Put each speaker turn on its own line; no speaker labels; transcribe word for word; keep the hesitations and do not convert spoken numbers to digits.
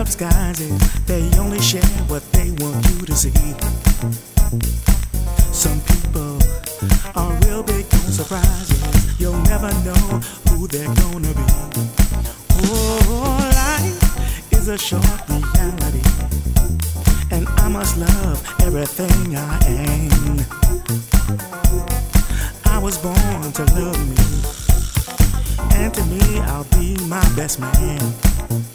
disguises. They only share what they want you to see. Some people are real big on surprises. You'll never know who they're gonna be. Oh, life is a short reality, and I must love everything I am. I was born to love me, and to me I'll be my best man.